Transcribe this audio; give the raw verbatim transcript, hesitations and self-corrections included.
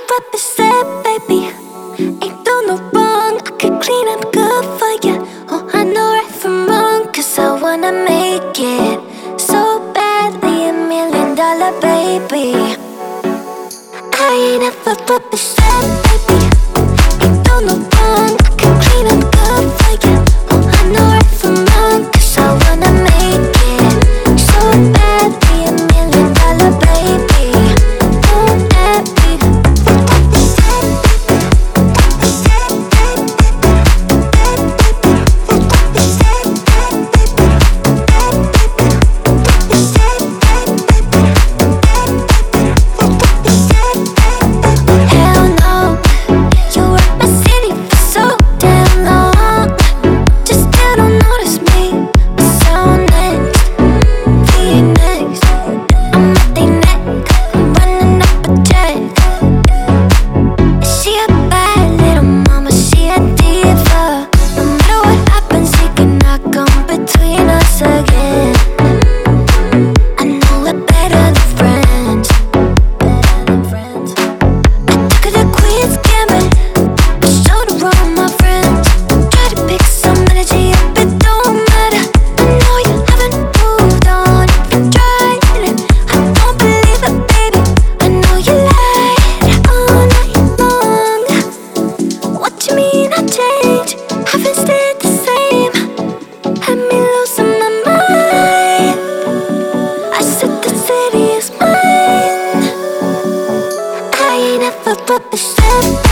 represent, baby. Ain't do no wrong, I could clean up good for you. Oh, I know right from wrong, cause I wanna make it so badly, a million dollar baby. I ain't ever represent, baby. Ain't do no wrong, I could clean up good for you. Oh, I know right from wrong, cause I wanna make it so badly, a million dollar baby. Don't let me hell no, you were my city for so damn long. Just still don't notice me. So next, Phoenix, I'm at their neck, I'm running up a check. She a bad little mama, she a diva. No matter what happens, he cannot come between us again. I know we're better than friends. Better than friends. I took her to Queen's Gambit, I showed her all my friends. Try to pick some energy up, it don't matter. I know you haven't moved on, you tried it. I don't believe it, baby. I know you lied all night long. What you mean I changed? Haven't stayed the same. Had me losing my mind. I said the city is mine. I ain't ever represent.